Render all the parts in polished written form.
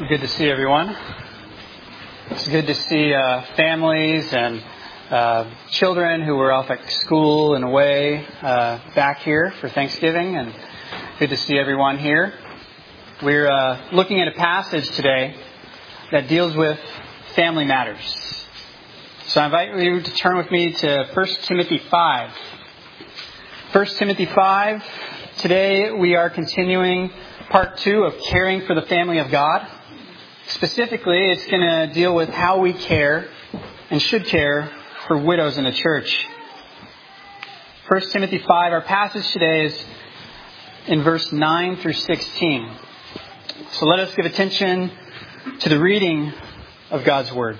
Good to see everyone. It's good to see families and children who were off at school and away back here for Thanksgiving, and good to see everyone here. We're looking at a passage today that deals with family matters. So I invite you to turn with me to 1 Timothy 5. 1 Timothy 5. Today we are continuing part 2 of caring for the family of God. Specifically, it's going to deal with how we care and should care for widows in the church. 1 Timothy 5, our passage today is in verse 9 through 16. So let us give attention to the reading of God's Word.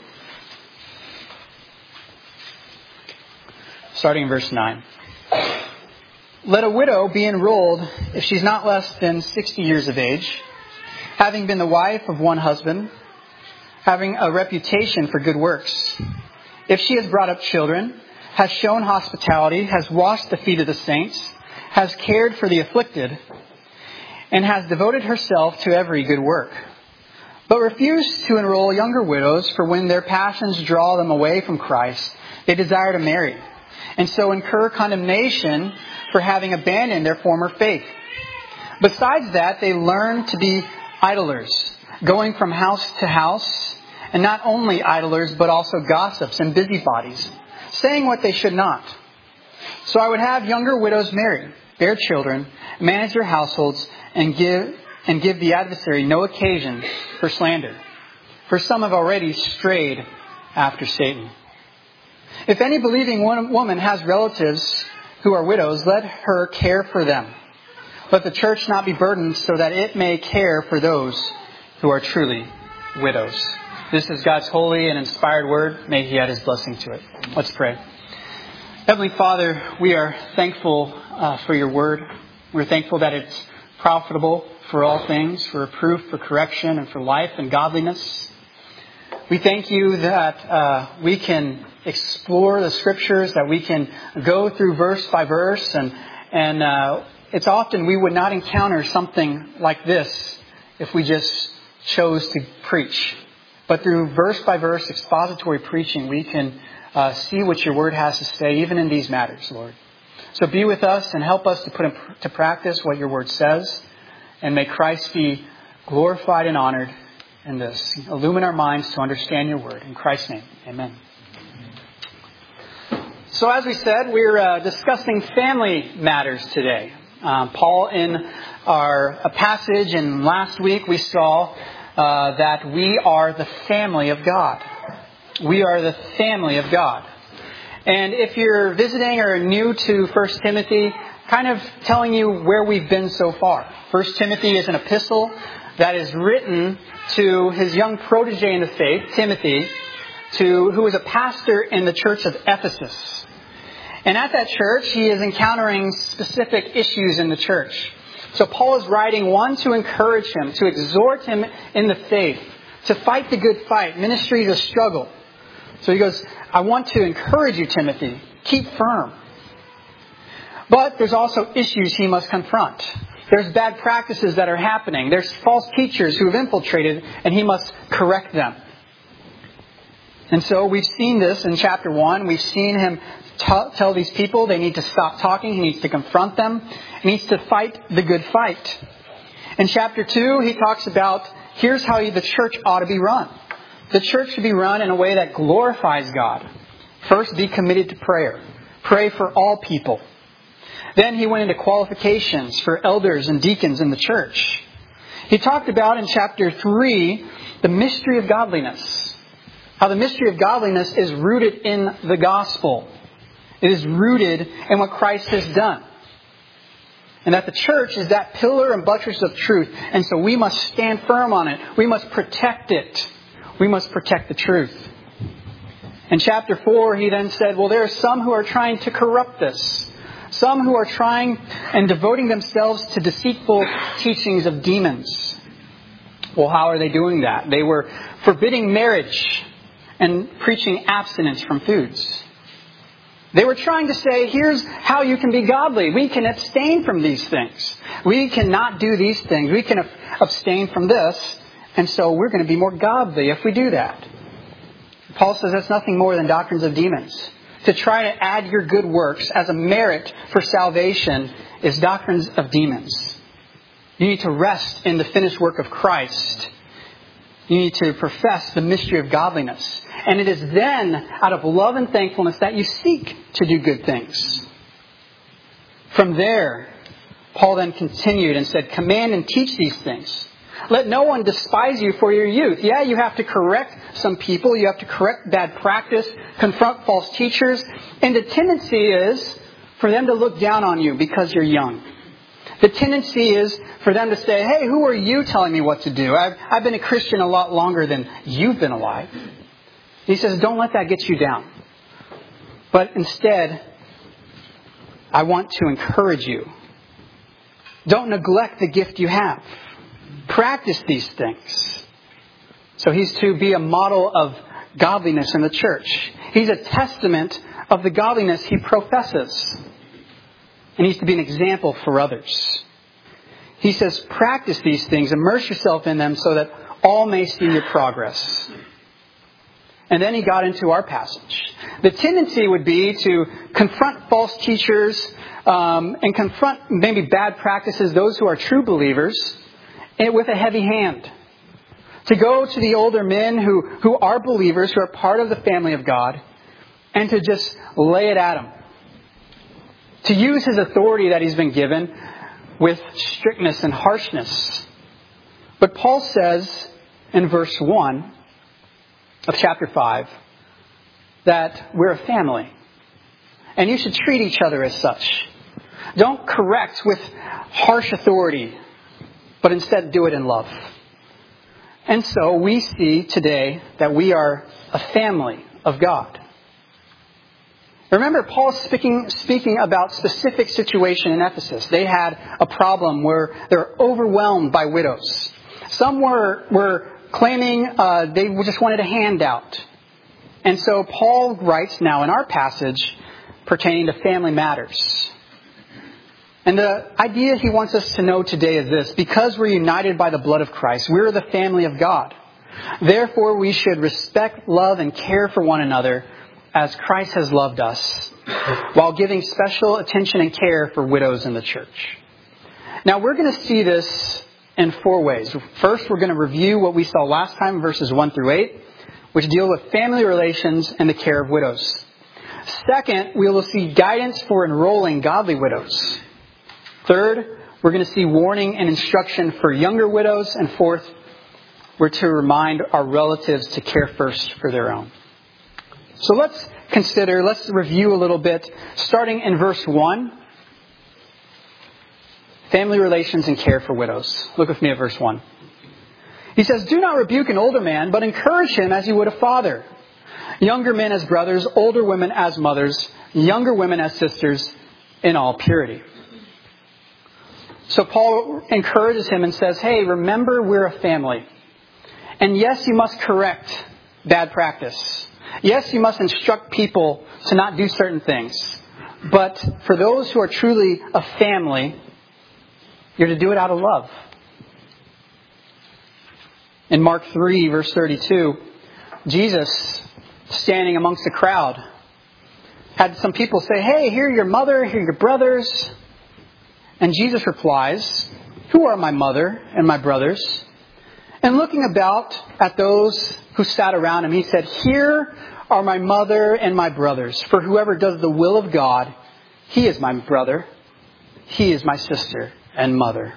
Starting in verse 9. Let a widow be enrolled if she's not less than 60 years of age, having been the wife of one husband, having a reputation for good works. If she has brought up children, has shown hospitality, has washed the feet of the saints, has cared for the afflicted, and has devoted herself to every good work. But refuse to enroll younger widows, for when their passions draw them away from Christ, they desire to marry, and so incur condemnation for having abandoned their former faith. Besides that, they learn to be idlers, going from house to house, and not only idlers, but also gossips and busybodies, saying what they should not. So I would have younger widows marry, bear children, manage their households, and give the adversary no occasion for slander. For some have already strayed after Satan. If any believing woman has relatives who are widows, let her care for them. Let the church not be burdened, so that it may care for those who are truly widows. This is God's holy and inspired word. May He add His blessing to it. Let's pray. Heavenly Father, we are thankful for your word. We're thankful that it's profitable for all things, for reproof, for correction, and for life and godliness. We thank you that we can explore the scriptures, that we can go through verse by verse, and it's often we would not encounter something like this if we just chose to preach. But through verse by verse expository preaching, we can see what your word has to say, even in these matters, Lord. So be with us and help us to put into practice what your word says, and may Christ be glorified and honored in this. Illumine our minds to understand your word. In Christ's name, amen. So as we said, we're discussing family matters today. Paul, in our passage, and last week we saw that we are the family of God. We are the family of God. And if you're visiting or new to 1 Timothy, kind of telling you where we've been so far. 1 Timothy is an epistle that is written to his young protege in the faith, Timothy, who is a pastor in the church of Ephesus. And at that church, he is encountering specific issues in the church. So Paul is writing, one, to encourage him, to exhort him in the faith, to fight the good fight. Ministry is a struggle. So he goes, I want to encourage you, Timothy. Keep firm. But there's also issues he must confront. There's bad practices that are happening. There's false teachers who have infiltrated, and he must correct them. And so we've seen this in chapter 1. We've seen him tell these people they need to stop talking. He needs to confront them. He needs to fight the good fight. In chapter 2, he talks about here's how the church ought to be run. The church should be run in a way that glorifies God. First, be committed to prayer. Pray for all people. Then he went into qualifications for elders and deacons in the church. He talked about in chapter 3 the mystery of godliness. How the mystery of godliness is rooted in the gospel. It is rooted in what Christ has done. And that the church is that pillar and buttress of truth. And so we must stand firm on it. We must protect it. We must protect the truth. In chapter 4, he then said, well, there are some who are trying to corrupt this. Some who are trying and devoting themselves to deceitful teachings of demons. Well, how are they doing that? They were forbidding marriage and preaching abstinence from foods. They were trying to say, here's how you can be godly. We can abstain from these things. We cannot do these things. We can abstain from this. And so we're going to be more godly if we do that. Paul says that's nothing more than doctrines of demons. To try to add your good works as a merit for salvation is doctrines of demons. You need to rest in the finished work of Christ. You need to profess the mystery of godliness. And it is then, out of love and thankfulness, that you seek to do good things. From there, Paul then continued and said, command and teach these things. Let no one despise you for your youth. Yeah, you have to correct some people. You have to correct bad practice, confront false teachers. And the tendency is for them to look down on you because you're young. The tendency is for them to say, hey, who are you telling me what to do? I've been a Christian a lot longer than you've been alive. He says, don't let that get you down. But instead, I want to encourage you. Don't neglect the gift you have. Practice these things. So he's to be a model of godliness in the church. He's a testament of the godliness he professes. And he's to be an example for others. He says, practice these things, immerse yourself in them so that all may see your progress. And then he got into our passage. The tendency would be to confront false teachers and confront maybe bad practices, those who are true believers, with a heavy hand. To go to the older men who are believers, who are part of the family of God, and to just lay it at them. To use his authority that he's been given with strictness and harshness. But Paul says in verse 1 of chapter 5 that we're a family. And you should treat each other as such. Don't correct with harsh authority, but instead do it in love. And so we see today that we are a family of God. Remember, Paul's speaking about specific situation in Ephesus. They had a problem where they were overwhelmed by widows. Some were claiming they just wanted a handout. And so Paul writes now in our passage pertaining to family matters. And the idea he wants us to know today is this. Because we're united by the blood of Christ, we're the family of God. Therefore, we should respect, love, and care for one another as Christ has loved us, while giving special attention and care for widows in the church. Now, we're going to see this in 4 ways. First, we're going to review what we saw last time, verses 1 through 8, which deal with family relations and the care of widows. Second, we will see guidance for enrolling godly widows. Third, we're going to see warning and instruction for younger widows. And fourth, we're to remind our relatives to care first for their own. So let's review a little bit, starting in verse 1. Family relations and care for widows. Look with me at verse 1. He says, do not rebuke an older man, but encourage him as you would a father. Younger men as brothers, older women as mothers, younger women as sisters, in all purity. So Paul encourages him and says, hey, remember we're a family. And yes, you must correct bad practice. Yes, you must instruct people to not do certain things. But for those who are truly a family, you're to do it out of love. In Mark 3, verse 32, Jesus, standing amongst the crowd, had some people say, hey, here are your mother, here are your brothers. And Jesus replies, who are my mother and my brothers? And looking about at those who sat around him, he said, here are my mother and my brothers. For whoever does the will of God, he is my brother. He is my sister and mother.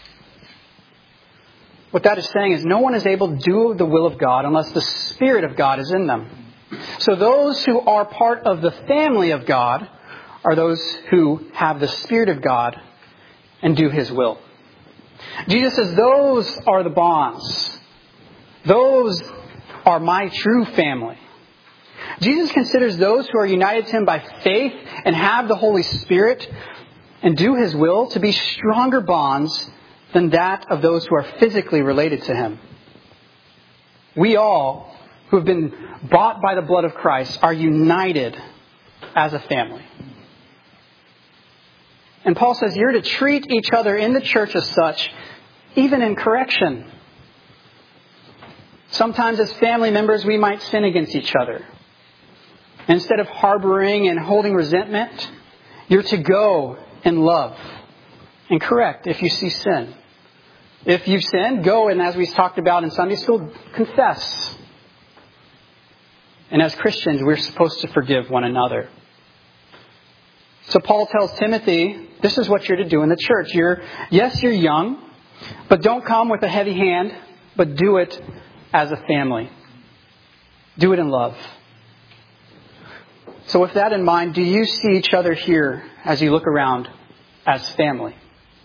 What that is saying is no one is able to do the will of God unless the Spirit of God is in them. So those who are part of the family of God are those who have the Spirit of God and do His will. Jesus says those are the bonds. Those are my true family. Jesus considers those who are united to Him by faith and have the Holy Spirit and do His will to be stronger bonds than that of those who are physically related to Him. We all, who have been bought by the blood of Christ, are united as a family. And Paul says you're to treat each other in the church as such, even in correction. Sometimes as family members, we might sin against each other. Instead of harboring and holding resentment, you're to go in love and correct if you see sin. If you've sinned, go and, as we talked about in Sunday school, confess. And as Christians, we're supposed to forgive one another. So Paul tells Timothy, this is what you're to do in the church. You're young, but don't come with a heavy hand, but do it as a family. Do it in love. So with that in mind, do you see each other here as you look around as family?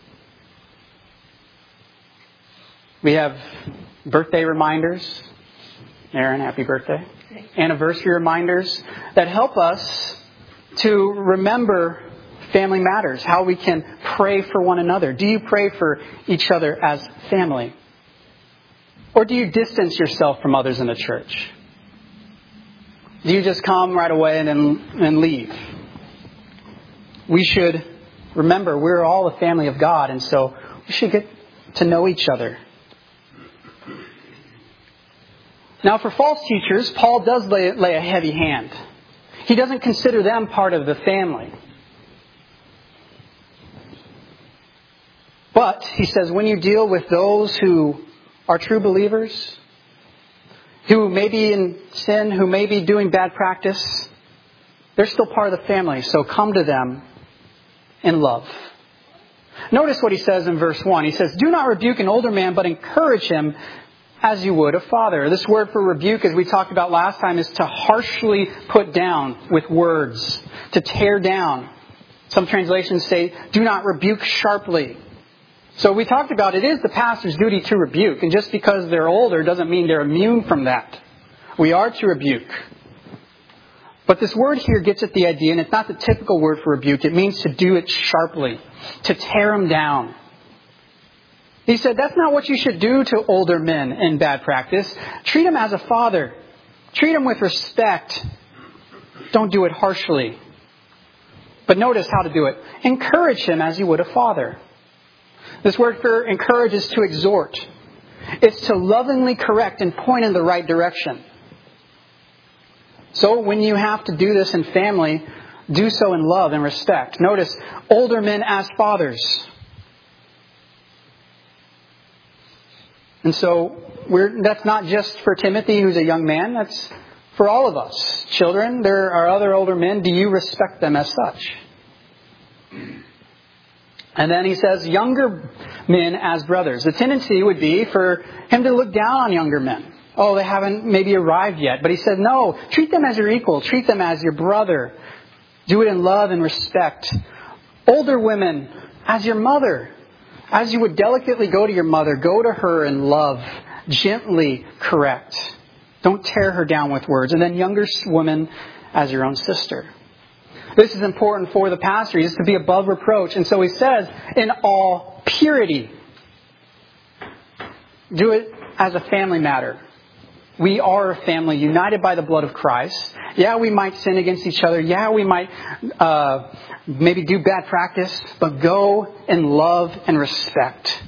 We have birthday reminders. Aaron, happy birthday. Anniversary reminders that help us to remember family matters, how we can pray for one another. Do you pray for each other as family? Or do you distance yourself from others in the church? Do you just come right away and leave? We should remember we're all a family of God, and so we should get to know each other. Now, for false teachers, Paul does lay a heavy hand. He doesn't consider them part of the family. But, he says, when you deal with those who are true believers, who may be in sin, who may be doing bad practice, they're still part of the family. So come to them in love. Notice what he says in verse 1. He says, do not rebuke an older man, but encourage him as you would a father. This word for rebuke, as we talked about last time, is to harshly put down with words, to tear down. Some translations say, do not rebuke sharply. So we talked about it is the pastor's duty to rebuke. And just because they're older doesn't mean they're immune from that. We are to rebuke. But this word here gets at the idea, and it's not the typical word for rebuke. It means to do it sharply, to tear them down. He said, that's not what you should do to older men in bad practice. Treat them as a father. Treat them with respect. Don't do it harshly. But notice how to do it. Encourage him as you would a father. This word for encourage is to exhort. It's to lovingly correct and point in the right direction. So when you have to do this in family, do so in love and respect. Notice, older men as fathers. And so that's not just for Timothy, who's a young man. That's for all of us. Children, there are other older men. Do you respect them as such? And then he says, younger men as brothers. The tendency would be for him to look down on younger men. Oh, they haven't maybe arrived yet. But he said, no, treat them as your equal. Treat them as your brother. Do it in love and respect. Older women as your mother. As you would delicately go to your mother, go to her in love. Gently correct. Don't tear her down with words. And then younger women as your own sister. This is important for the pastor. He is to be above reproach. And so he says, in all purity. Do it as a family matter. We are a family united by the blood of Christ. Yeah, we might sin against each other. Yeah, we might maybe do bad practice. But go in love and respect.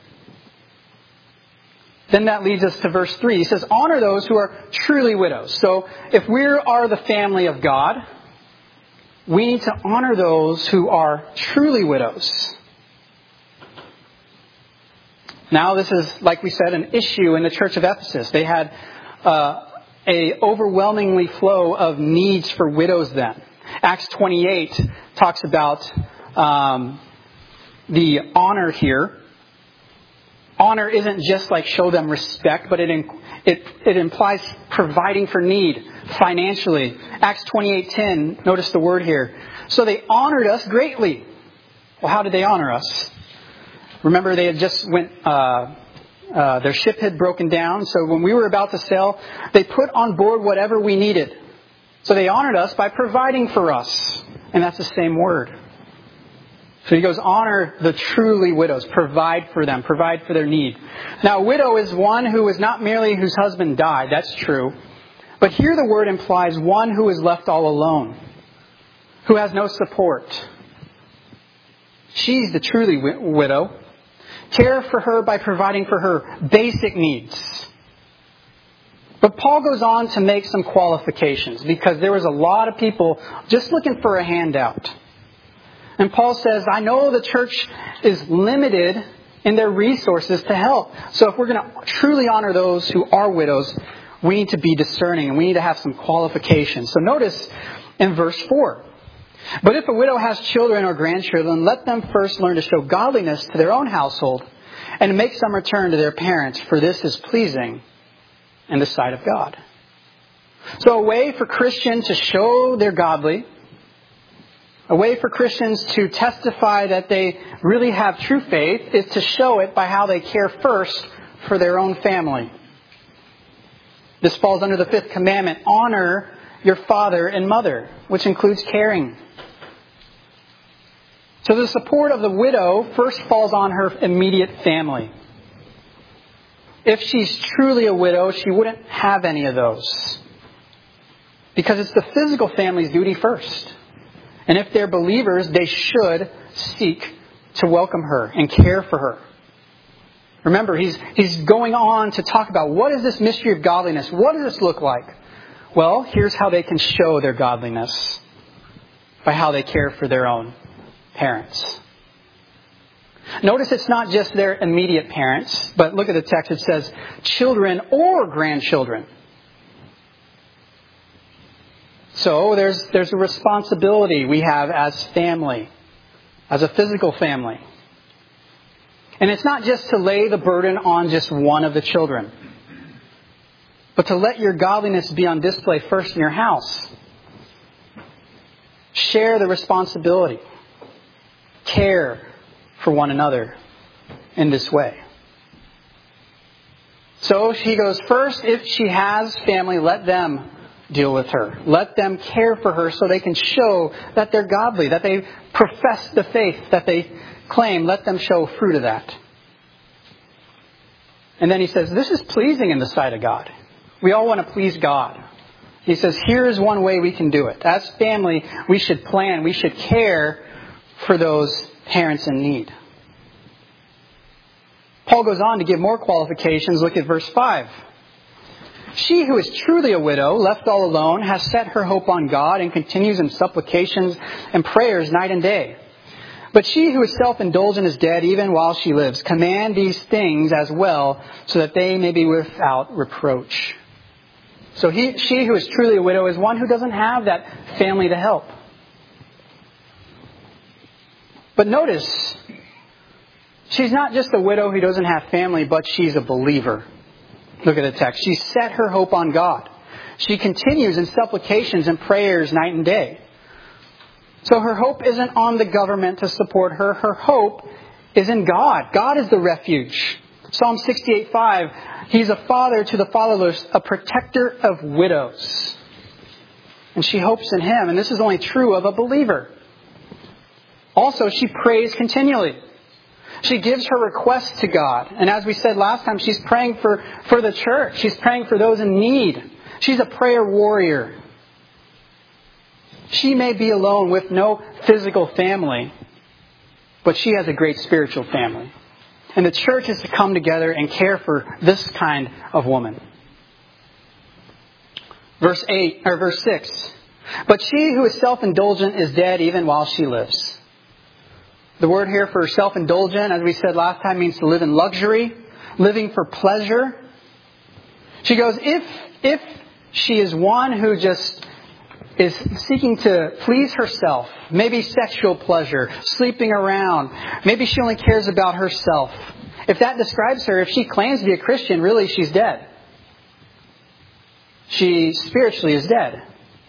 Then that leads us to verse 3. He says, honor those who are truly widows. So if we are the family of God, we need to honor those who are truly widows. Now, this is, like we said, an issue in the church of Ephesus. They had a overwhelmingly flow of needs for widows then. Acts 28 talks about the honor here. Honor isn't just like show them respect, but it implies providing for need financially. Acts 28:10, notice the word here. So they honored us greatly. Well, how did they honor us? Remember, they had just their ship had broken down. So when we were about to sail, they put on board whatever we needed. So they honored us by providing for us. And that's the same word. So he goes, honor the truly widows. Provide for them. Provide for their need. Now, a widow is one who is not merely whose husband died. That's true. But here the word implies one who is left all alone. Who has no support. She's the truly widow. Care for her by providing for her basic needs. But Paul goes on to make some qualifications because there was a lot of people just looking for a handout. And Paul says, I know the church is limited in their resources to help. So if we're going to truly honor those who are widows, we need to be discerning and we need to have some qualifications. So notice in verse 4. But if a widow has children or grandchildren, let them first learn to show godliness to their own household and to make some return to their parents, for this is pleasing in the sight of God. So a way for Christians to show they're godly, a way for Christians to testify that they really have true faith, is to show it by how they care first for their own family. This falls under the 5th commandment, honor your father and mother, which includes caring. So the support of the widow first falls on her immediate family. If she's truly a widow, she wouldn't have any of those. Because it's the physical family's duty first. And if they're believers, they should seek to welcome her and care for her. Remember, he's going on to talk about what is this mystery of godliness? What does this look like? Well, here's how they can show their godliness. By how they care for their own parents. Notice it's not just their immediate parents, but look at the text. It says children or grandchildren. So there's a responsibility we have as family, as a physical family. And it's not just to lay the burden on just one of the children, but to let your godliness be on display first in your house. Share the responsibility. Care for one another in this way. So he goes, first, if she has family, let them deal with her. Let them care for her so they can show that they're godly, that they profess the faith that they claim. Let them show fruit of that. And then he says, this is pleasing in the sight of God. We all want to please God. He says, here is one way we can do it. As family, we should plan, we should care for those parents in need. Paul goes on to give more qualifications. Look at verse 5. She who is truly a widow, left all alone, has set her hope on God and continues in supplications and prayers night and day. But she who is self-indulgent is dead even while she lives. Command these things as well so that they may be without reproach. So she who is truly a widow is one who doesn't have that family to help. But notice, she's not just a widow who doesn't have family, but she's a believer. Look at the text. She set her hope on God. She continues in supplications and prayers night and day. So her hope isn't on the government to support her. Her hope is in God. God is the refuge. Psalm 68:5, He's a father to the fatherless, a protector of widows. And she hopes in Him. And this is only true of a believer. Also, she prays continually. She gives her requests to God. And as we said last time, she's praying for the church. She's praying for those in need. She's a prayer warrior. She may be alone with no physical family, but she has a great spiritual family. And the church is to come together and care for this kind of woman. Verse 6. But she who is self-indulgent is dead even while she lives. The word here for self-indulgent, as we said last time, means to live in luxury, living for pleasure. She goes, if she is one who just is seeking to please herself, maybe sexual pleasure, sleeping around, maybe she only cares about herself. If that describes her, if she claims to be a Christian, really she's dead. She spiritually is dead.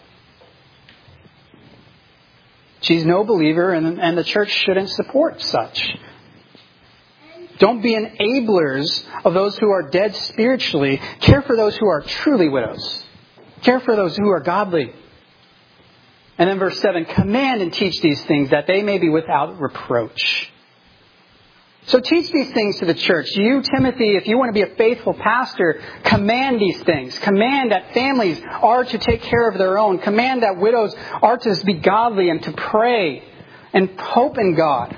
She's no believer, and the church shouldn't support such. Don't be enablers of those who are dead spiritually. Care for those who are truly widows. Care for those who are godly. And then verse 7, command and teach these things that they may be without reproach. So teach these things to the church. You, Timothy, if you want to be a faithful pastor, command these things. Command that families are to take care of their own. Command that widows are to be godly and to pray and hope in God.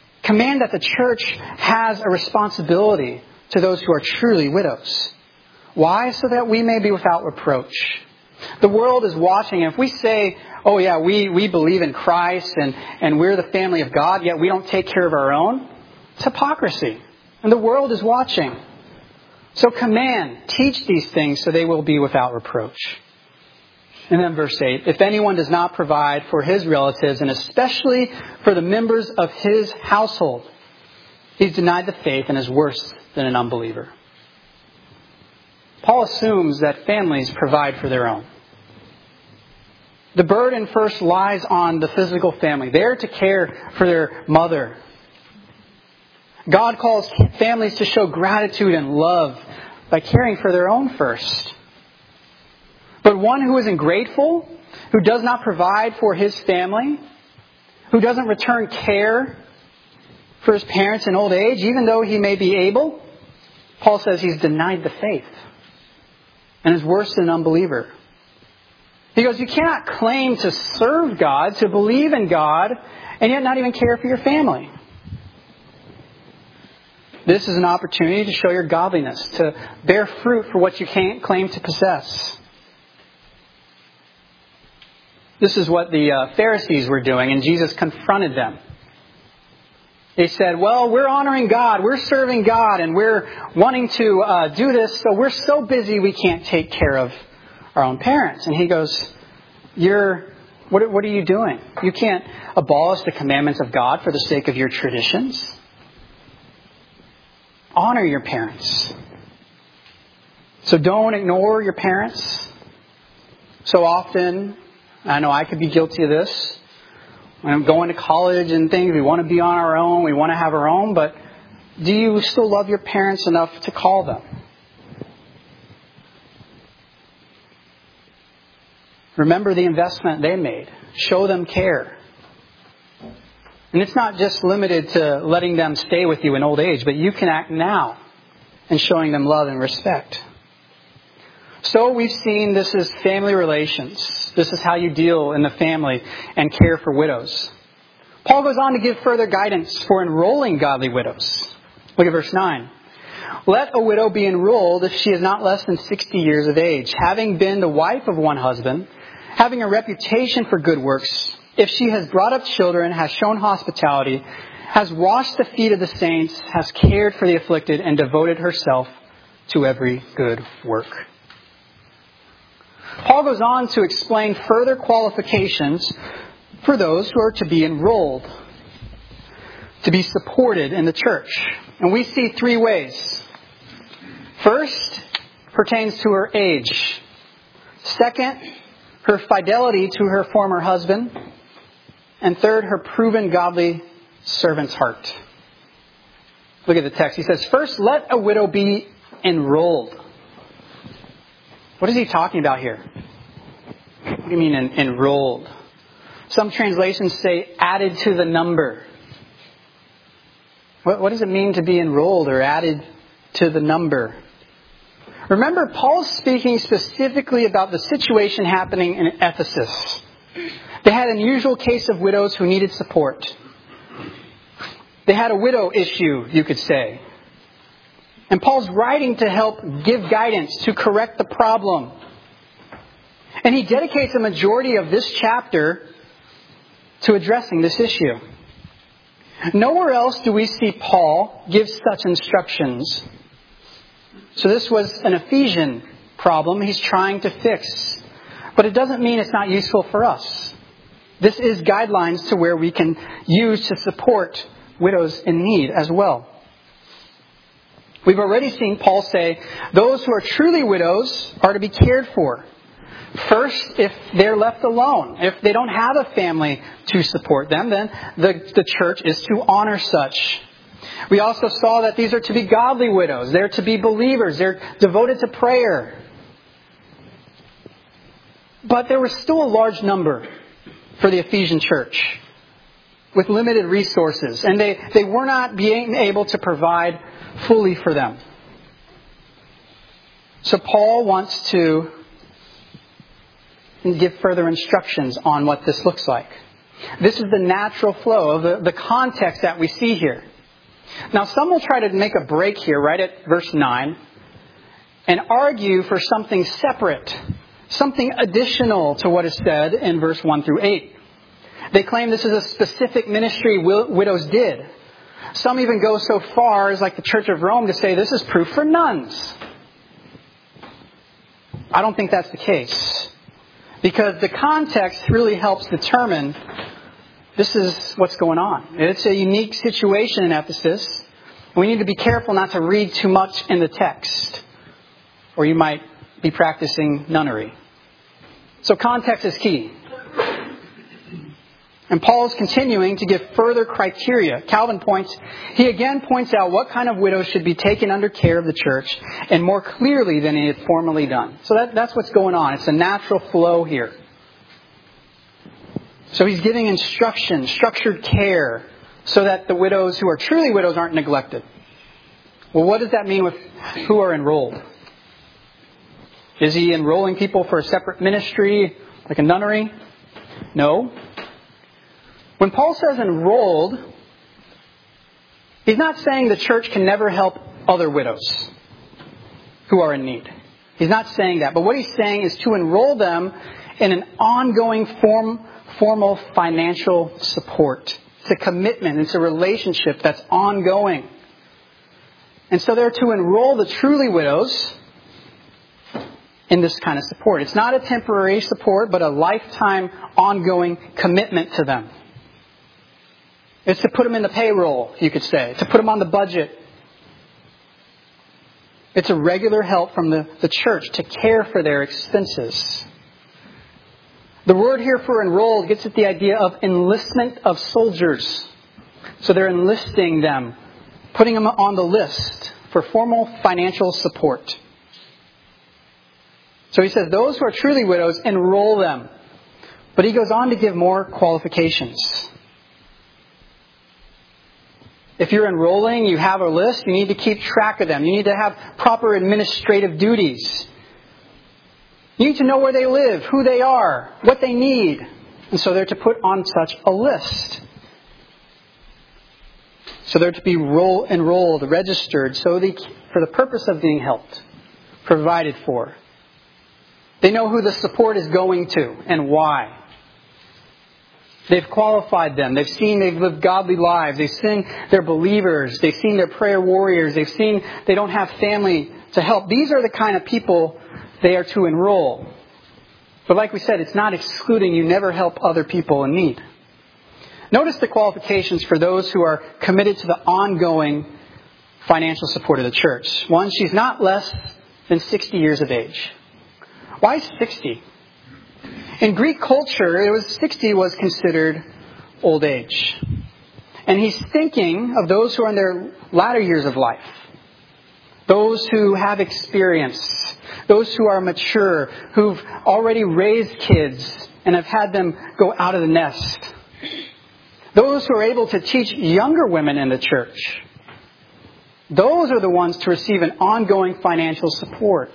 Command that the church has a responsibility to those who are truly widows. Why? So that we may be without reproach. The world is watching, and if we say, oh yeah, we believe in Christ and we're the family of God, yet we don't take care of our own, it's hypocrisy. And the world is watching. So command, teach these things so they will be without reproach. And then verse 8, if anyone does not provide for his relatives, and especially for the members of his household, he's denied the faith and is worse than an unbeliever. Paul assumes that families provide for their own. The burden first lies on the physical family. They're to care for their mother. God calls families to show gratitude and love by caring for their own first. But one who is ungrateful, who does not provide for his family, who doesn't return care for his parents in old age, even though he may be able, Paul says he's denied the faith and is worse than an unbeliever. He goes, you cannot claim to serve God, to believe in God, and yet not even care for your family. This is an opportunity to show your godliness, to bear fruit for what you can't claim to possess. This is what the Pharisees were doing, and Jesus confronted them. They said, well, we're honoring God, we're serving God, and we're wanting to do this, so we're so busy we can't take care of our own parents. And he goes, what are you doing? You can't abolish the commandments of God for the sake of your traditions. Honor your parents. So don't ignore your parents. So often, I know I could be guilty of this. When I'm going to college and things, we want to be on our own, we want to have our own, but do you still love your parents enough to call them? Remember the investment they made. Show them care. And it's not just limited to letting them stay with you in old age, but you can act now in showing them love and respect. So we've seen this is family relations. This is how you deal in the family and care for widows. Paul goes on to give further guidance for enrolling godly widows. Look at verse 9. Let a widow be enrolled if she is not less than 60 years of age, having been the wife of one husband, having a reputation for good works, if she has brought up children, has shown hospitality, has washed the feet of the saints, has cared for the afflicted, and devoted herself to every good work. Paul goes on to explain further qualifications for those who are to be enrolled, to be supported in the church. And we see three ways. First, pertains to her age. Second, her fidelity to her former husband. And third, her proven godly servant's heart. Look at the text. He says, first, let a widow be enrolled. What is he talking about here? What do you mean enrolled? Some translations say added to the number. What does it mean to be enrolled or added to the number? Remember, Paul's speaking specifically about the situation happening in Ephesus. They had an unusual case of widows who needed support. They had a widow issue, you could say. And Paul's writing to help give guidance, to correct the problem. And he dedicates a majority of this chapter to addressing this issue. Nowhere else do we see Paul give such instructions. So this was an Ephesian problem he's trying to fix. But it doesn't mean it's not useful for us. This is guidelines to where we can use to support widows in need as well. We've already seen Paul say those who are truly widows are to be cared for. First, if they're left alone, if they don't have a family to support them, then the church is to honor such. We also saw that these are to be godly widows. They're to be believers. They're devoted to prayer. But there was still a large number for the Ephesian church with limited resources, and they were not being able to provide fully for them. So Paul wants to give further instructions on what this looks like. This is the natural flow of the context that we see here. Now some will try to make a break here right at verse 9 and argue for something separate, something additional to what is said in verse 1 through 8. They claim this is a specific ministry widows did. Some even go so far as like the Church of Rome to say this is proof for nuns. I don't think that's the case. Because the context really helps determine this is what's going on. It's a unique situation in Ephesus. We need to be careful not to read too much in the text, or you might be practicing nunnery. So context is key. And Paul is continuing to give further criteria. He again points out what kind of widows should be taken under care of the church, and more clearly than he had formerly done. So that's what's going on. It's a natural flow here. So he's giving instruction, structured care, so that the widows who are truly widows aren't neglected. Well, what does that mean with who are enrolled? Is he enrolling people for a separate ministry, like a nunnery? No. When Paul says enrolled, he's not saying the church can never help other widows who are in need. He's not saying that. But what he's saying is to enroll them in an ongoing formal financial support. It's a commitment. It's a relationship that's ongoing. And so they're to enroll the truly widows in this kind of support. It's not a temporary support, but a lifetime ongoing commitment to them. It's to put them in the payroll, you could say. To put them on the budget. It's a regular help from the church to care for their expenses. The word here for enrolled gets at the idea of enlistment of soldiers. So they're enlisting them, putting them on the list for formal financial support. So he says those who are truly widows, enroll them. But he goes on to give more qualifications. If you're enrolling, you have a list, you need to keep track of them. You need to have proper administrative duties. You need to know where they live, who they are, what they need. And so they're to put on such a list. So they're to be enrolled, registered, for the purpose of being helped, provided for. They know who the support is going to and why. They've qualified them. They've lived godly lives. They've seen they're believers. They've seen they're prayer warriors. They've seen they don't have family to help. These are the kind of people they are to enroll. But like we said, it's not excluding you never help other people in need. Notice the qualifications for those who are committed to the ongoing financial support of the church. One, she's not less than 60 years of age. Why 60? In Greek culture, 60 was considered old age. And he's thinking of those who are in their latter years of life. Those who have experience. Those who are mature. Who've already raised kids and have had them go out of the nest. Those who are able to teach younger women in the church. Those are the ones to receive an ongoing financial support.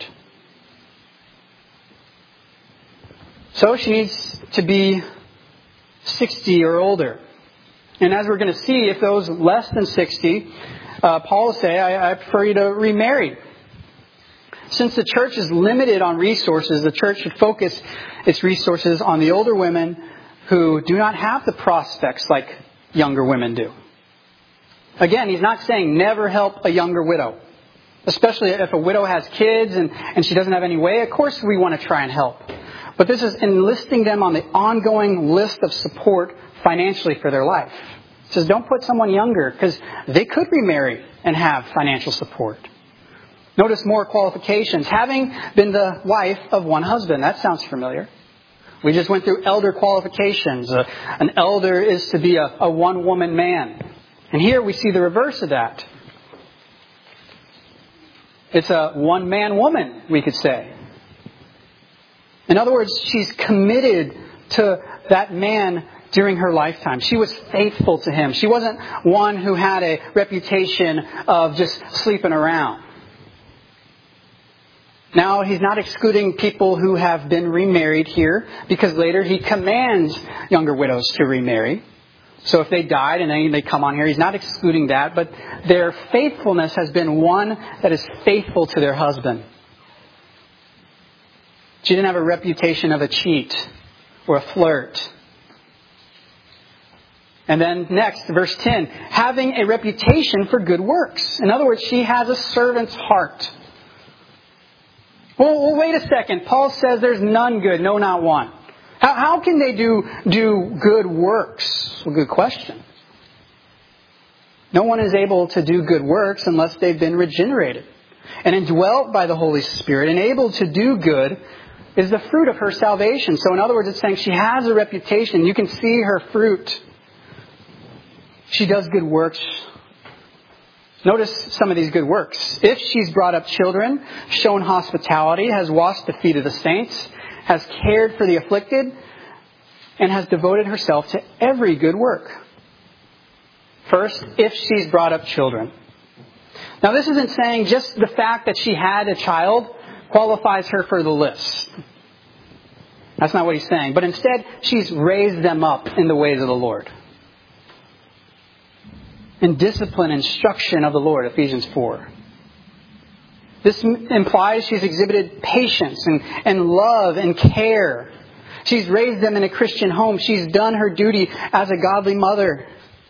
So she needs to be 60 or older. And as we're going to see, if those less than 60, Paul will say, I prefer you to remarry. Since the church is limited on resources, the church should focus its resources on the older women who do not have the prospects like younger women do. Again, he's not saying never help a younger widow. Especially if a widow has kids and she doesn't have any way. Of course we want to try and help. But this is enlisting them on the ongoing list of support financially for their life. It says don't put someone younger because they could remarry and have financial support. Notice more qualifications. Having been the wife of one husband. That sounds familiar. We just went through elder qualifications. An elder is to be a one-woman man. And here we see the reverse of that. It's a one-man woman, we could say. In other words, she's committed to that man during her lifetime. She was faithful to him. She wasn't one who had a reputation of just sleeping around. Now, he's not excluding people who have been remarried here, because later he commands younger widows to remarry. So if they died and then they come on here, he's not excluding that, but their faithfulness has been one that is faithful to their husband. She didn't have a reputation of a cheat or a flirt. And then next, verse 10, having a reputation for good works. In other words, she has a servant's heart. Well, wait a second. Paul says there's none good, no, not one. How can they do good works? Well, good question. No one is able to do good works unless they've been regenerated and indwelt by the Holy Spirit and able to do good is the fruit of her salvation. So in other words, it's saying she has a reputation. You can see her fruit. She does good works. Notice some of these good works. If she's brought up children, shown hospitality, has washed the feet of the saints, has cared for the afflicted, and has devoted herself to every good work. First, if she's brought up children. Now this isn't saying just the fact that she had a child qualifies her for the list. That's not what he's saying. But instead, she's raised them up in the ways of the Lord. In discipline, instruction of the Lord, Ephesians 4. This implies she's exhibited patience and love and care. She's raised them in a Christian home. She's done her duty as a godly mother.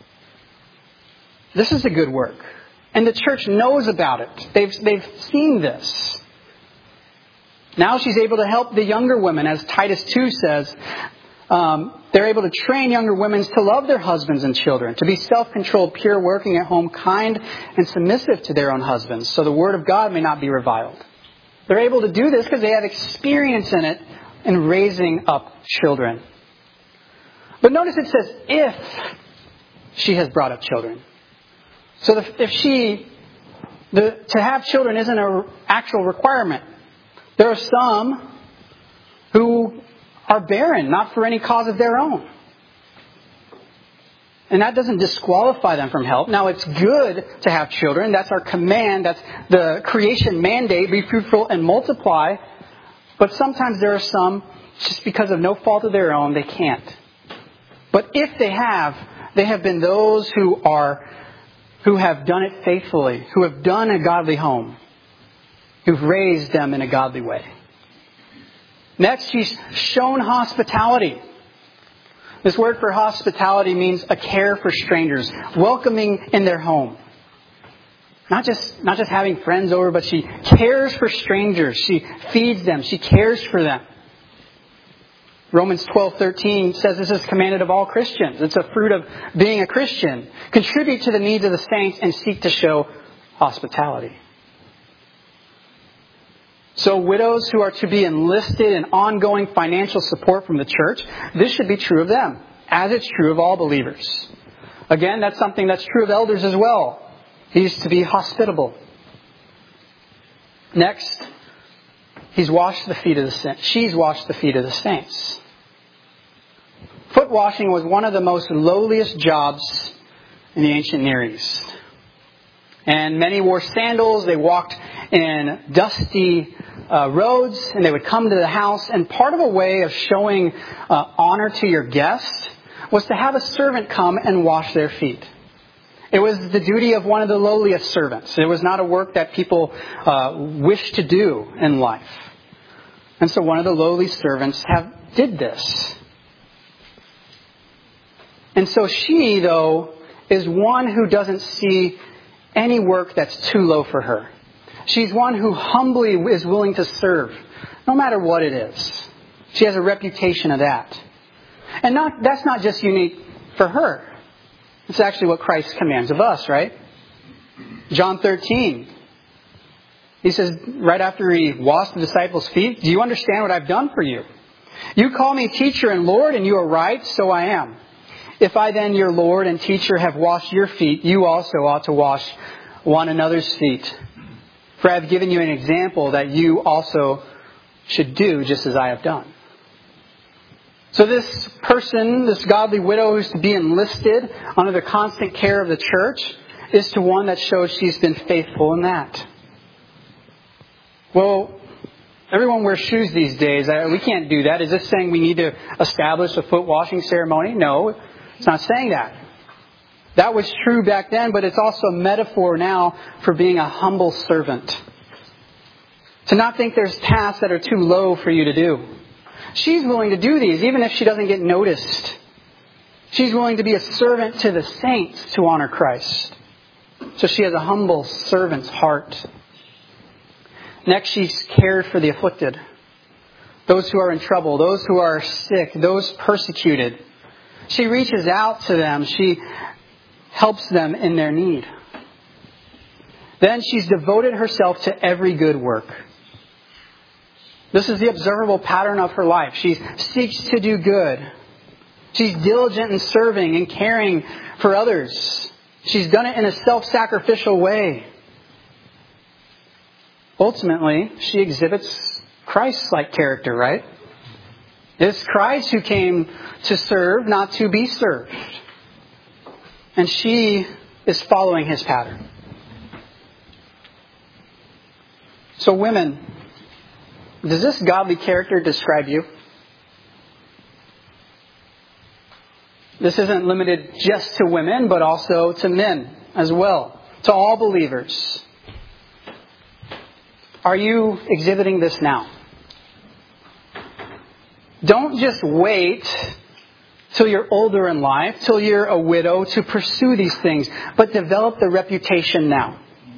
This is a good work. And the church knows about it. They've seen this. Now she's able to help the younger women, as Titus 2 says. They're able to train younger women to love their husbands and children, to be self-controlled, pure, working at home, kind, and submissive to their own husbands, so the word of God may not be reviled. They're able to do this because they have experience in it in raising up children. But notice it says, if she has brought up children. So to have children isn't an actual requirement. There are some who are barren, not for any cause of their own. And that doesn't disqualify them from help. Now, it's good to have children. That's our command. That's the creation mandate. Be fruitful and multiply. But sometimes there are some, just because of no fault of their own, they can't. But if they have been those who have done it faithfully, who have done a godly home, who've raised them in a godly way. Next, she's shown hospitality. This word for hospitality means a care for strangers, welcoming in their home. Not just having friends over, but she cares for strangers. She feeds them. She cares for them. Romans 12:13 says this is commanded of all Christians. It's a fruit of being a Christian. Contribute to the needs of the saints and seek to show hospitality. So widows who are to be enlisted in ongoing financial support from the church, this should be true of them, as it's true of all believers. Again, that's something that's true of elders as well. He's to be hospitable. Next, she's washed the feet of the saints. Foot washing was one of the most lowliest jobs in the ancient Near East. And many wore sandals. They walked in dusty roads, and they would come to the house. And part of a way of showing honor to your guest was to have a servant come and wash their feet. It was the duty of one of the lowliest servants. It was not a work that people wished to do in life. And so one of the lowly servants did this. And so she, though, is one who doesn't see any work that's too low for her. She's one who humbly is willing to serve, no matter what it is. She has a reputation of that. And that's not just unique for her. It's actually what Christ commands of us, right? John 13. He says, right after he washed the disciples' feet, do you understand what I've done for you? You call me teacher and Lord, and you are right, so I am. If I then, your Lord and teacher, have washed your feet, you also ought to wash one another's feet. For I have given you an example that you also should do just as I have done. So this person, this godly widow who's to be enlisted under the constant care of the church, is to one that shows she's been faithful in that. Well, everyone wears shoes these days. We can't do that. Is this saying we need to establish a foot washing ceremony? No, it's not saying that. That was true back then, but it's also a metaphor now for being a humble servant. To not think there's tasks that are too low for you to do. She's willing to do these even if she doesn't get noticed. She's willing to be a servant to the saints to honor Christ. So she has a humble servant's heart. Next, she's cared for the afflicted. Those who are in trouble, those who are sick, those persecuted. She reaches out to them. She helps them in their need. Then she's devoted herself to every good work. This is the observable pattern of her life. She seeks to do good. She's diligent in serving and caring for others. She's done it in a self-sacrificial way. Ultimately, she exhibits Christ-like character, right? It's Christ who came to serve, not to be served. And she is following His pattern. So women, does this godly character describe you? This isn't limited just to women, but also to men as well. To all believers. Are you exhibiting this now? Don't just wait till you're older in life, till you're a widow to pursue these things, but develop the reputation now.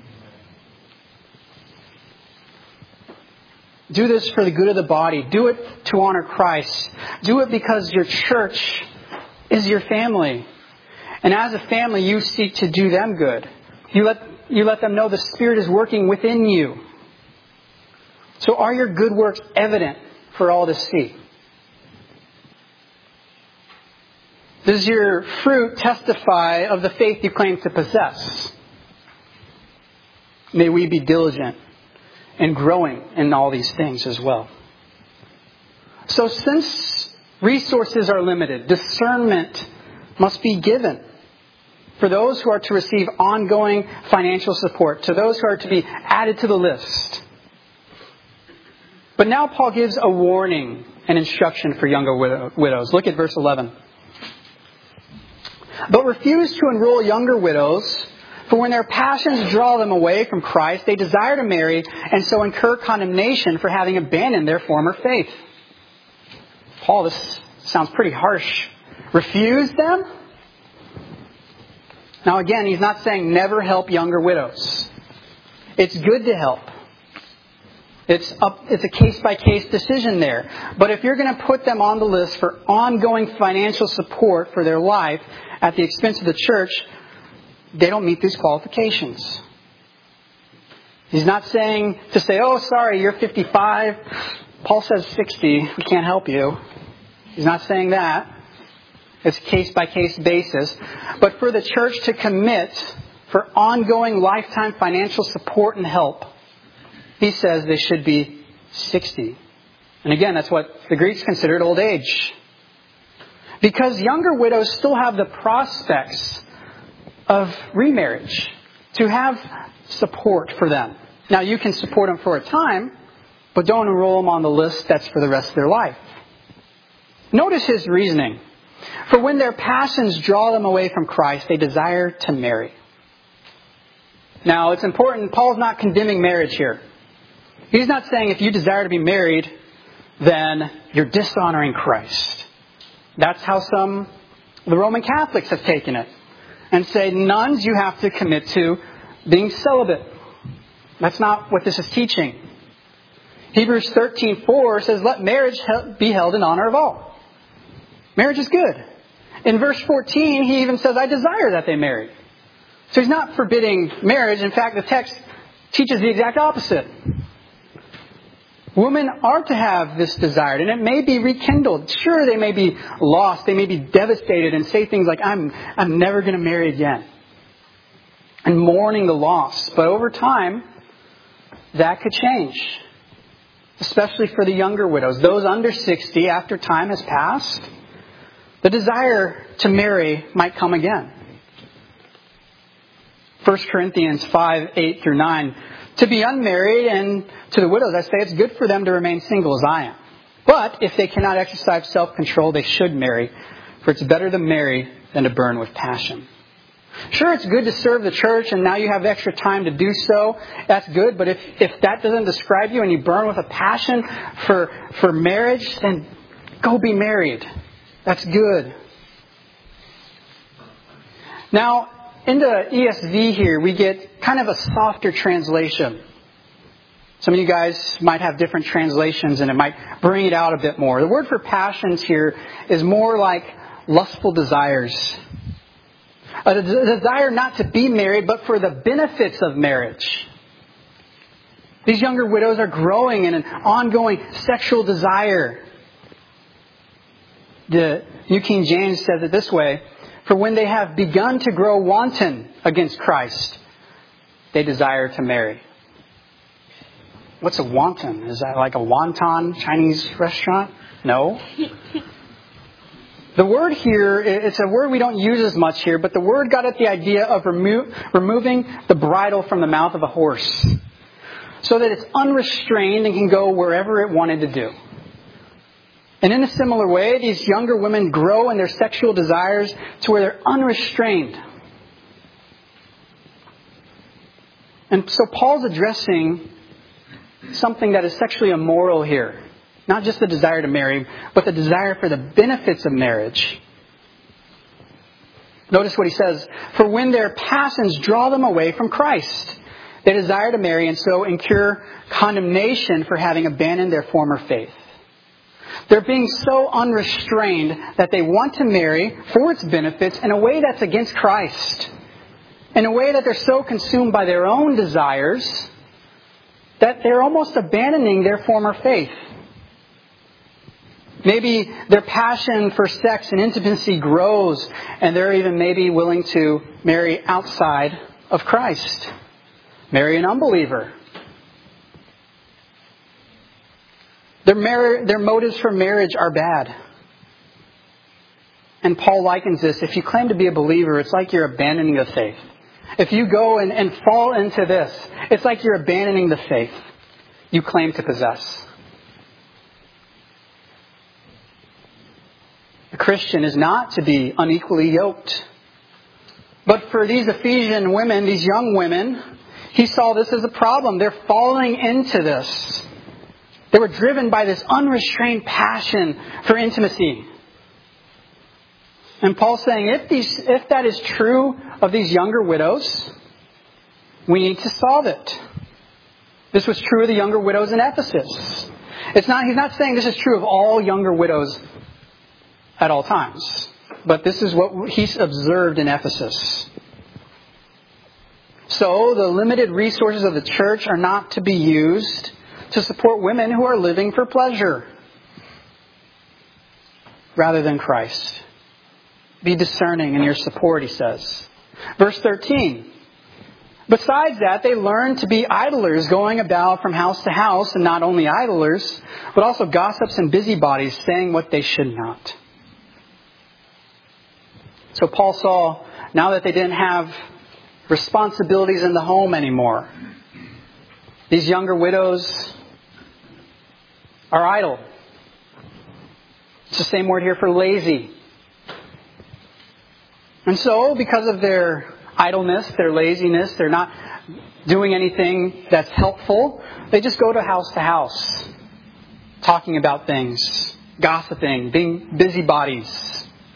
Do this for the good of the body. Do it to honor Christ. Do it because your church is your family. And as a family, you seek to do them good. You let them know the Spirit is working within you. So are your good works evident for all to see? Does your fruit testify of the faith you claim to possess? May we be diligent and growing in all these things as well. So since resources are limited, discernment must be given for those who are to receive ongoing financial support, to those who are to be added to the list. But now Paul gives a warning and instruction for younger widows. Look at verse 11. But refuse to enroll younger widows, for when their passions draw them away from Christ, they desire to marry and so incur condemnation for having abandoned their former faith. Paul, this sounds pretty harsh. Refuse them? Now again, he's not saying never help younger widows. It's good to help. It's a case-by-case decision there. But if you're going to put them on the list for ongoing financial support for their life at the expense of the church, they don't meet these qualifications. He's not saying to say, oh, sorry, you're 55. Paul says 60. We can't help you. He's not saying that. It's a case-by-case basis. But for the church to commit for ongoing lifetime financial support and help, he says they should be 60. And again, that's what the Greeks considered old age. Because younger widows still have the prospects of remarriage, to have support for them. Now, you can support them for a time, but don't enroll them on the list that's for the rest of their life. Notice his reasoning. For when their passions draw them away from Christ, they desire to marry. Now, it's important, Paul's not condemning marriage here. He's not saying if you desire to be married, then you're dishonoring Christ. That's how the Roman Catholics have taken it. And say, nuns, you have to commit to being celibate. That's not what this is teaching. Hebrews 13:4 says, let marriage be held in honor of all. Marriage is good. In verse 14, he even says, I desire that they marry. So he's not forbidding marriage. In fact, the text teaches the exact opposite. Women are to have this desired, and it may be rekindled. Sure, they may be lost. They may be devastated and say things like, I'm never going to marry again. And mourning the loss. But over time, that could change. Especially for the younger widows. Those under 60, after time has passed, the desire to marry might come again. 1 Corinthians 5:8-9. To be unmarried, and to the widows I say it's good for them to remain single as I am. But if they cannot exercise self-control, they should marry. For it's better to marry than to burn with passion. Sure, it's good to serve the church and now you have extra time to do so. That's good. But if that doesn't describe you and you burn with a passion for marriage, then go be married. That's good. Now, in the ESV here, we get kind of a softer translation. Some of you guys might have different translations and it might bring it out a bit more. The word for passions here is more like lustful desires. A desire not to be married, but for the benefits of marriage. These younger widows are growing in an ongoing sexual desire. The New King James says it this way: for when they have begun to grow wanton against Christ, they desire to marry. What's a wanton? Is that like a wonton Chinese restaurant? No. The word here, it's a word we don't use as much here, but the word got at the idea of removing the bridle from the mouth of a horse so that it's unrestrained and can go wherever it wanted to do. And in a similar way, these younger women grow in their sexual desires to where they're unrestrained. And so Paul's addressing something that is sexually immoral here. Not just the desire to marry, but the desire for the benefits of marriage. Notice what he says: for when their passions draw them away from Christ, they desire to marry and so incur condemnation for having abandoned their former faith. They're being so unrestrained that they want to marry for its benefits in a way that's against Christ. In a way that they're so consumed by their own desires that they're almost abandoning their former faith. Maybe their passion for sex and intimacy grows and they're even maybe willing to marry outside of Christ. Marry an unbeliever. Their motives for marriage are bad. And Paul likens this: if you claim to be a believer, it's like you're abandoning the faith. If you go and fall into this, it's like you're abandoning the faith you claim to possess. A Christian is not to be unequally yoked. But for these Ephesian women, these young women, he saw this as a problem. They're falling into this. They were driven by this unrestrained passion for intimacy. And Paul's saying, if that is true of these younger widows, we need to solve it. This was true of the younger widows in Ephesus. He's not saying this is true of all younger widows at all times. But this is what he's observed in Ephesus. So the limited resources of the church are not to be used to support women who are living for pleasure rather than Christ. Be discerning in your support, he says. Verse 13. Besides that, they learn to be idlers, going about from house to house, and not only idlers, but also gossips and busybodies, saying what they should not. So Paul saw, now that they didn't have responsibilities in the home anymore, these younger widows are idle. It's the same word here for lazy. And so, because of their idleness, their laziness, they're not doing anything that's helpful, they just go to house, talking about things, gossiping, being busybodies.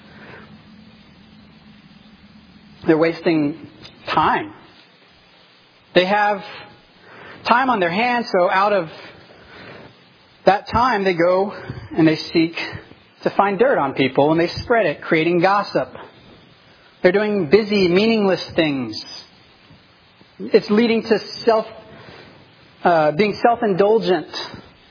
They're wasting time. They have time on their hands, so out of that time they go and they seek to find dirt on people and they spread it, creating gossip. They're doing busy, meaningless things. It's leading to being self-indulgent.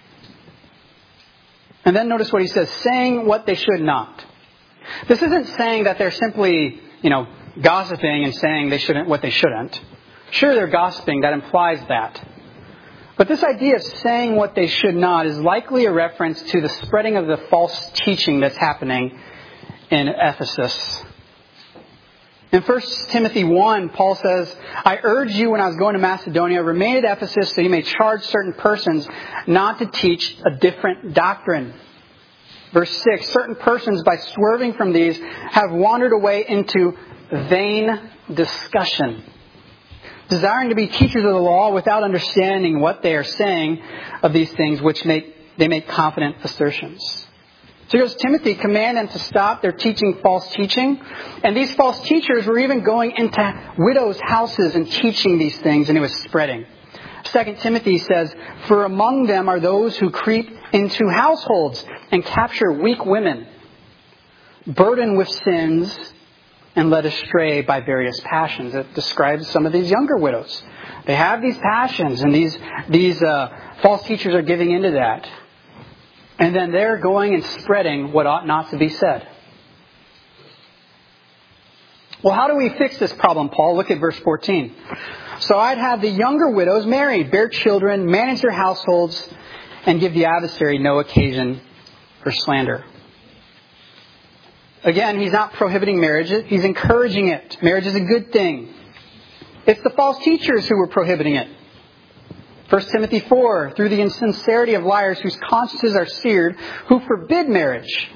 And then notice what he says, saying what they should not. This isn't saying that they're simply, gossiping and saying what they shouldn't. Sure, they're gossiping. That implies that. But this idea of saying what they should not is likely a reference to the spreading of the false teaching that's happening in Ephesus. In 1 Timothy 1, Paul says, I urge you when I was going to Macedonia, remain at Ephesus so you may charge certain persons not to teach a different doctrine. Verse 6, certain persons by swerving from these have wandered away into vain discussion, desiring to be teachers of the law without understanding what they are saying of these things, which they make confident assertions. So he goes, Timothy, command them to stop their teaching false teaching. And these false teachers were even going into widows' houses and teaching these things, and it was spreading. 2 Timothy says, for among them are those who creep into households and capture weak women, burdened with sins and led astray by various passions. It describes some of these younger widows. They have these passions, and these false teachers are giving into that. And then they're going and spreading what ought not to be said. Well, how do we fix this problem, Paul? Look at verse 14. So I'd have the younger widows marry, bear children, manage their households, and give the adversary no occasion for slander. Again, he's not prohibiting marriage. He's encouraging it. Marriage is a good thing. It's the false teachers who were prohibiting it. 1 Timothy 4, through the insincerity of liars whose consciences are seared, who forbid marriage.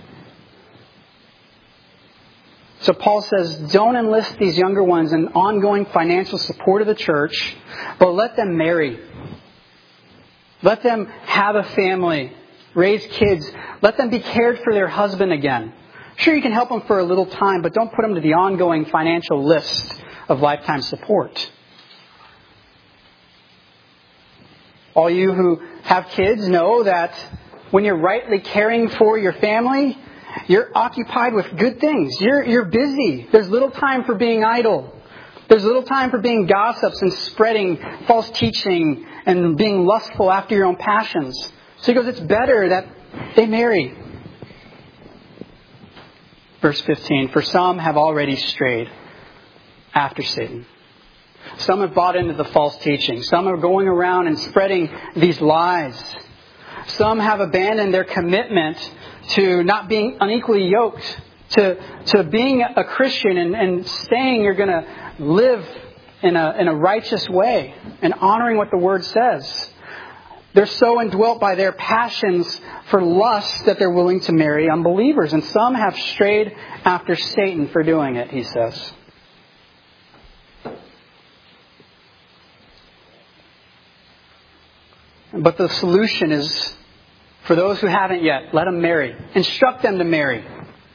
So Paul says, don't enlist these younger ones in ongoing financial support of the church, but let them marry. Let them have a family, raise kids. Let them be cared for their husband again. Sure, you can help them for a little time, but don't put them to the ongoing financial list of lifetime support. All you who have kids know that when you're rightly caring for your family, you're occupied with good things. You're busy. There's little time for being idle. There's little time for being gossips and spreading false teaching and being lustful after your own passions. So he goes, it's better that they marry. Verse 15, for some have already strayed after Satan. Some have bought into the false teaching. Some are going around and spreading these lies. Some have abandoned their commitment to not being unequally yoked, to being a Christian and saying you're going to live in a righteous way and honoring what the Word says. They're so indwelt by their passions for lust that they're willing to marry unbelievers. And some have strayed after Satan for doing it, he says. But the solution is, for those who haven't yet, let them marry. Instruct them to marry.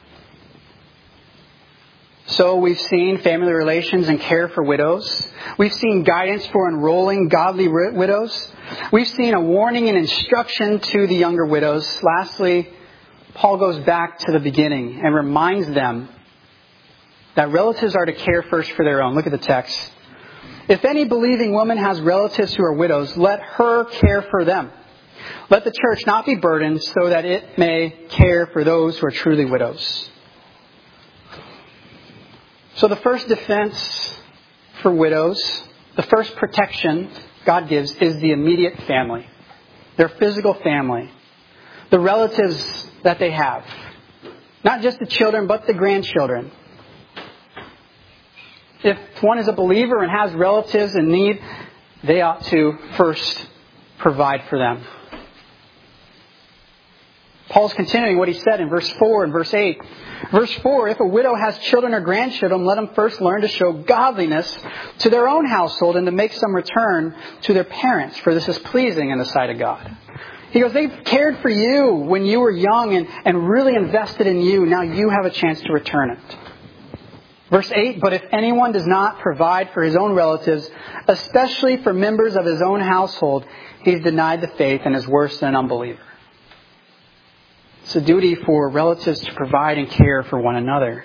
So we've seen family relations and care for widows. We've seen guidance for enrolling godly widows. We've seen a warning and instruction to the younger widows. Lastly, Paul goes back to the beginning and reminds them that relatives are to care first for their own. Look at the text. If any believing woman has relatives who are widows, let her care for them. Let the church not be burdened, so that it may care for those who are truly widows. So the first defense for widows, the first protection God gives, is the immediate family. Their physical family. The relatives that they have. Not just the children, but the grandchildren. If one is a believer and has relatives in need, they ought to first provide for them. Paul's continuing what he said in verse 4 and verse 8. Verse 4, if a widow has children or grandchildren, let them first learn to show godliness to their own household and to make some return to their parents, for this is pleasing in the sight of God. He goes, they've cared for you when you were young and really invested in you. Now you have a chance to return it. Verse 8, but if anyone does not provide for his own relatives, especially for members of his own household, he's denied the faith and is worse than an unbeliever. It's a duty for relatives to provide and care for one another.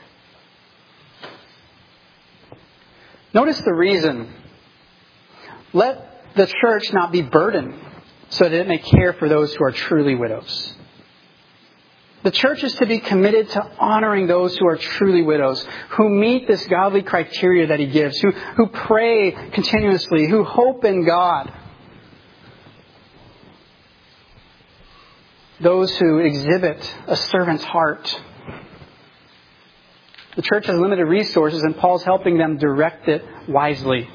Notice the reason. Let the church not be burdened, so that it may care for those who are truly widows. The church is to be committed to honoring those who are truly widows, who meet this godly criteria that he gives, who pray continuously, who hope in God. Those who exhibit a servant's heart. The church has limited resources, and Paul's helping them direct it wisely.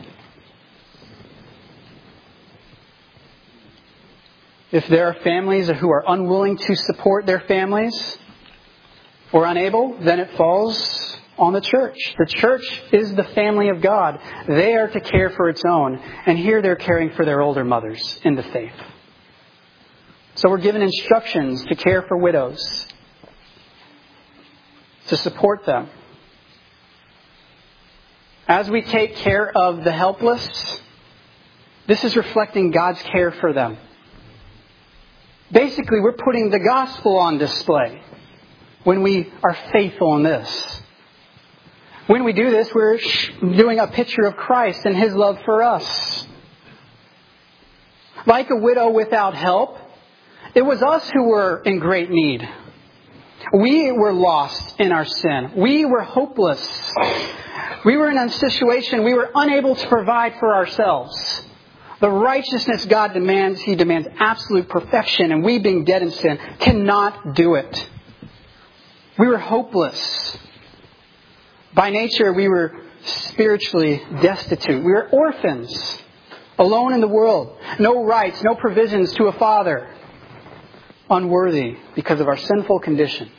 If there are families who are unwilling to support their families or unable, then it falls on the church. The church is the family of God. They are to care for its own. And here they're caring for their older mothers in the faith. So we're given instructions to care for widows, to support them. As we take care of the helpless, this is reflecting God's care for them. Basically, we're putting the gospel on display when we are faithful in this. When we do this, we're doing a picture of Christ and His love for us. Like a widow without help, it was us who were in great need. We were lost in our sin. We were hopeless. We were in a situation we were unable to provide for ourselves. The righteousness God demands, He demands absolute perfection, and we, being dead in sin, cannot do it. We were hopeless. By nature, we were spiritually destitute. We were orphans, alone in the world. No rights, no provisions to a father. Unworthy because of our sinful condition.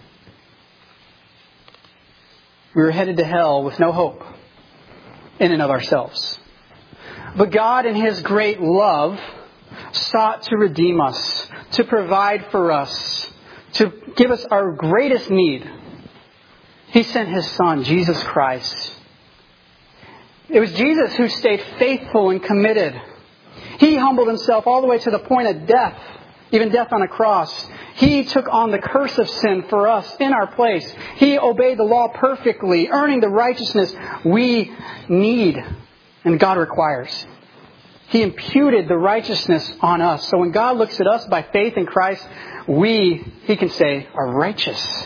We were headed to hell with no hope in and of ourselves. But God, in His great love, sought to redeem us, to provide for us, to give us our greatest need. He sent His Son, Jesus Christ. It was Jesus who stayed faithful and committed. He humbled Himself all the way to the point of death, even death on a cross. He took on the curse of sin for us in our place. He obeyed the law perfectly, earning the righteousness we need and God requires. He imputed the righteousness on us. So when God looks at us by faith in Christ, He can say, are righteous.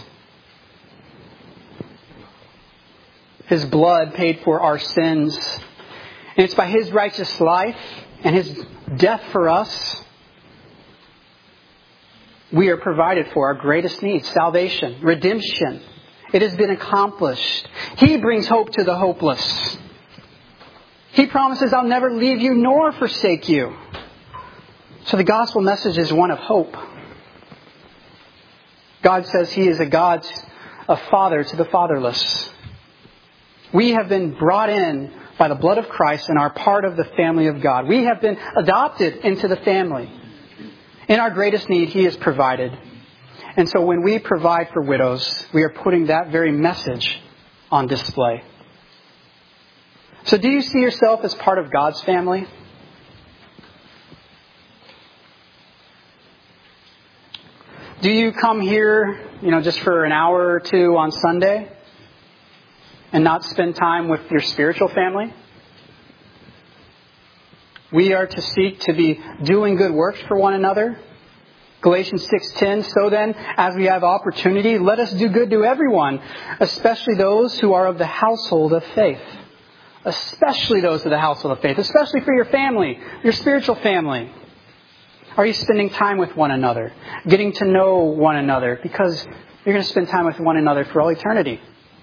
His blood paid for our sins. And it's by His righteous life and His death for us, we are provided for our greatest need, salvation, redemption. It has been accomplished. He brings hope to the hopeless. He promises, I'll never leave you nor forsake you. So the gospel message is one of hope. God says He is a father to the fatherless. We have been brought in by the blood of Christ and are part of the family of God. We have been adopted into the family. In our greatest need, He has provided. And so when we provide for widows, we are putting that very message on display. So do you see yourself as part of God's family? Do you come here, just for an hour or two on Sunday and not spend time with your spiritual family? We are to seek to be doing good works for one another. Galatians 6:10, so then, as we have opportunity, let us do good to everyone, especially those who are of the household of faith. Especially those of the household of faith. Especially for your family, your spiritual family. Are you spending time with one another? Getting to know one another? Because you're going to spend time with one another for all eternity.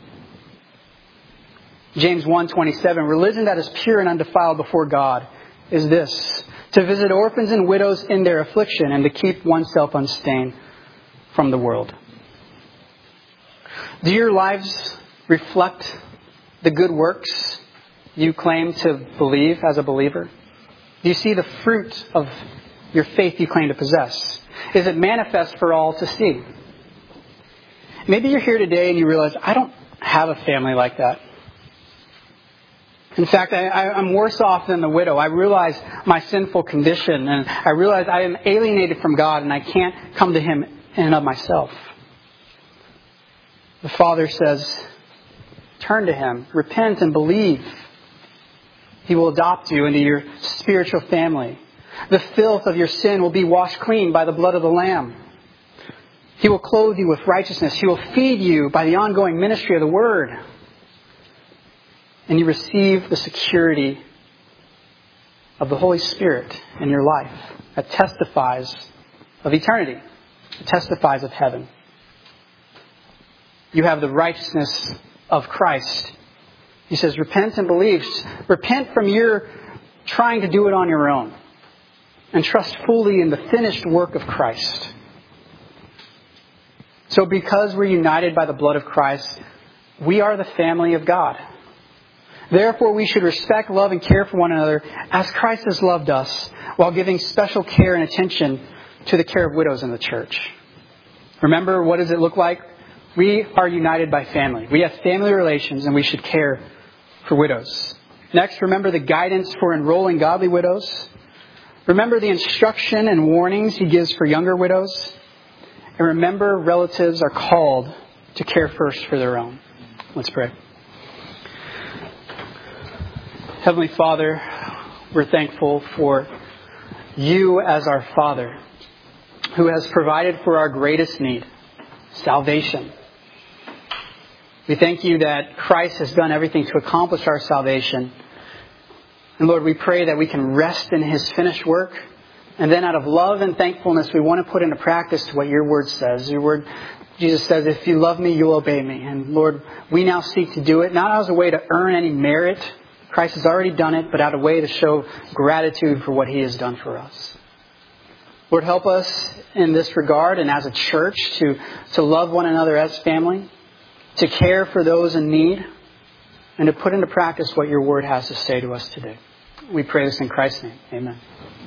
James 1:27, religion that is pure and undefiled before God is this, to visit orphans and widows in their affliction and to keep oneself unstained from the world. Do your lives reflect the good works you claim to believe as a believer? Do you see the fruit of your faith you claim to possess? Is it manifest for all to see? Maybe you're here today and you realize, I don't have a family like that. In fact, I'm worse off than the widow. I realize my sinful condition, and I realize I am alienated from God and I can't come to Him in and of myself. The Father says, turn to Him, repent and believe. He will adopt you into your spiritual family. The filth of your sin will be washed clean by the blood of the Lamb. He will clothe you with righteousness. He will feed you by the ongoing ministry of the Word. And you receive the security of the Holy Spirit in your life that testifies of eternity. It testifies of heaven. You have the righteousness of Christ. He says, repent and believe. Repent from your trying to do it on your own. And trust fully in the finished work of Christ. So because we're united by the blood of Christ, we are the family of God. Therefore, we should respect, love, and care for one another as Christ has loved us, while giving special care and attention to the care of widows in the church. Remember, what does it look like? We are united by family. We have family relations, and we should care for widows. Next, remember the guidance for enrolling godly widows. Remember the instruction and warnings He gives for younger widows. And remember, relatives are called to care first for their own. Let's pray. Heavenly Father, we're thankful for You as our Father, who has provided for our greatest need, salvation. We thank You that Christ has done everything to accomplish our salvation. And Lord, we pray that we can rest in His finished work. And then out of love and thankfulness, we want to put into practice what Your Word says. Your Word, Jesus says, if you love Me, you'll obey Me. And Lord, we now seek to do it, not as a way to earn any merit. Christ has already done it, but out of a way to show gratitude for what He has done for us. Lord, help us in this regard and as a church to love one another as family, to care for those in need, and to put into practice what Your Word has to say to us today. We pray this in Christ's name. Amen.